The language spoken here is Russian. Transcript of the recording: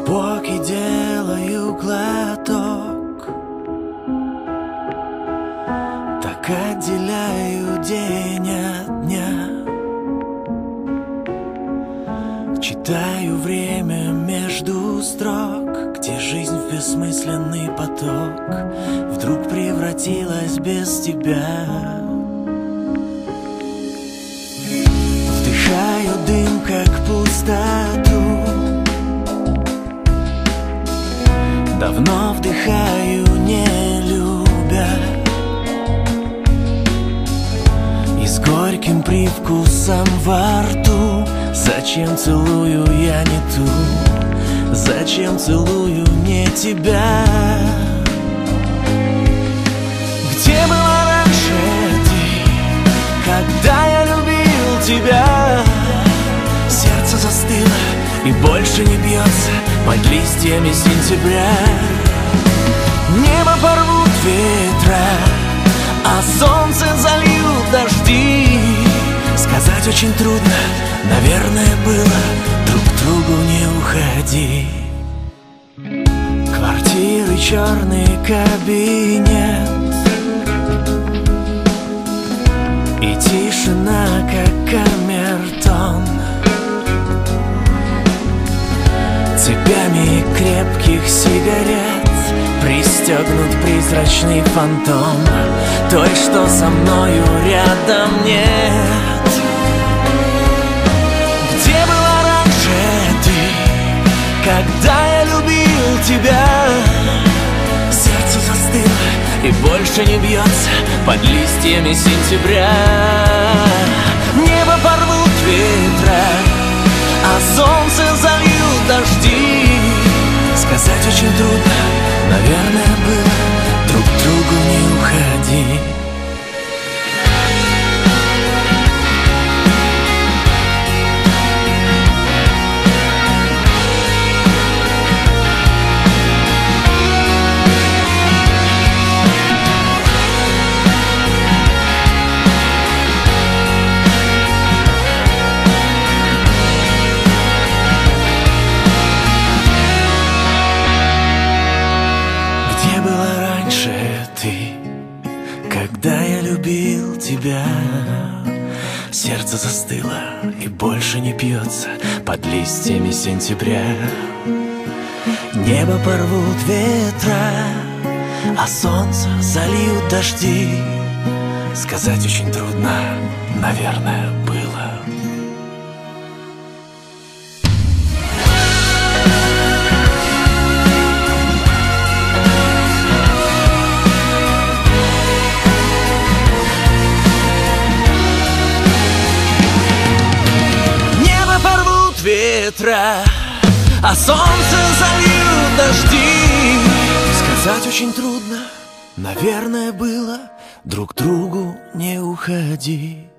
Поки делаю глоток, так отделяю день от дня. Читаю время между строк, где жизнь в бессмысленный поток вдруг превратилась без тебя. Вдыхаю дым, как пустоту, давно вдыхаю, не любя, и с горьким привкусом во рту. Зачем целую я не ту? Зачем целую не тебя? Где была раньше ты, когда я любил тебя? Сердце застыло и больше не бьется под листьями сентября. Небо порвут ветра, а солнце зальют дожди. Сказать очень трудно, наверное, было: друг к другу не уходи. Квартиры, черный кабинет и тишина, как камертон. Цепями крепких сигарет пристегнут призрачный фантом той, что со мною рядом нет. Где была раньше ты, когда я любил тебя? Сердце застыло и больше не бьется под листьями сентября. Небо порвут ветра, а солнце зальют дожди. Сказать очень трудно, наверное, было: друг к другу не уходи. Когда я любил тебя, сердце застыло и больше не пьется под листьями сентября. Небо порвут ветра, а солнце зальют дожди. Сказать очень трудно, наверное, было. Ветра, а солнце зальют дожди. Сказать очень трудно, наверное, было: друг к другу не уходи.